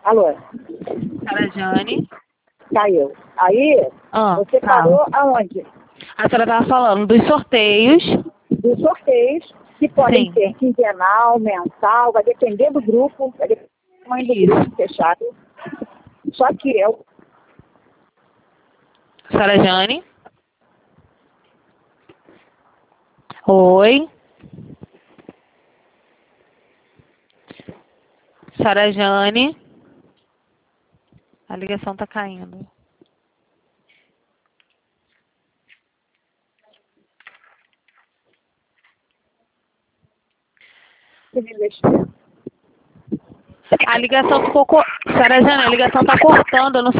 Alô? Sara Jane. Caiu. Aí, você parou aonde? A senhora estava falando dos sorteios. Dos sorteios, que podem Sim. ser quinzenal, mensal, vai depender do grupo, vai depender do tamanho do grupo fechado. Só que eu... Sara Jane. Oi. Sara Jane. A ligação tá caindo. A ligação ficou... Sara Jane, a ligação tá cortando, eu não sei